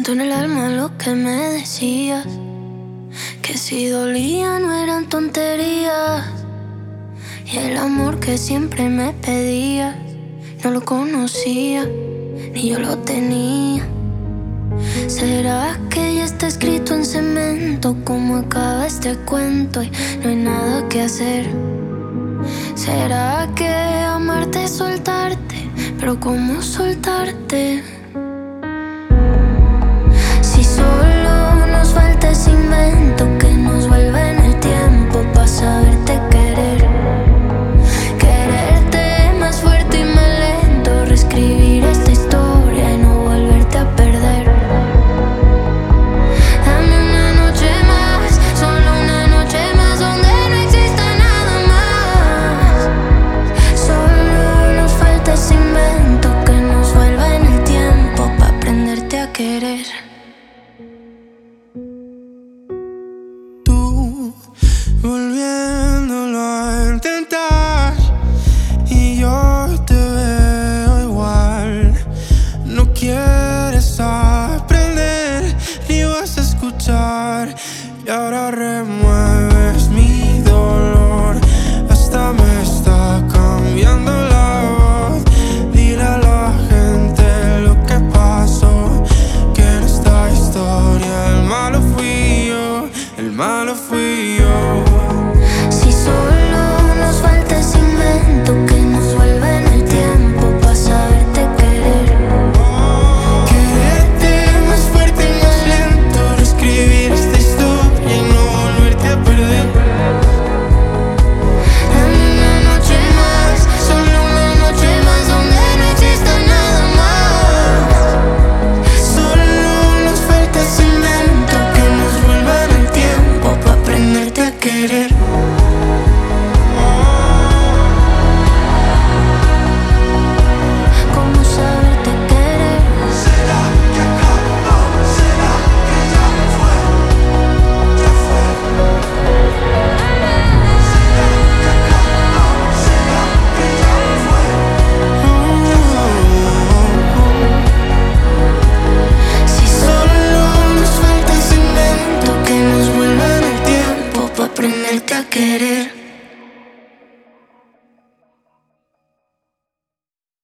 Siento en el alma lo que me decías, que si dolía no eran tonterías. Y el amor que siempre me pedías, no lo conocía, ni yo lo tenía. ¿Será que ya está escrito en cemento cómo acaba este cuento y no hay nada que hacer? ¿Será que amarte es soltarte? Pero ¿cómo soltarte? Si solo nos falta ese invento que nos vuelve en el tiempo para saberte querer. Quererte más fuerte y más lento, reescribir esta historia y no volverte a perder. Dame una noche más, solo una noche más donde no exista nada más. Solo nos falta ese invento que nos vuelva en el tiempo para aprenderte a querer. Tú volviendo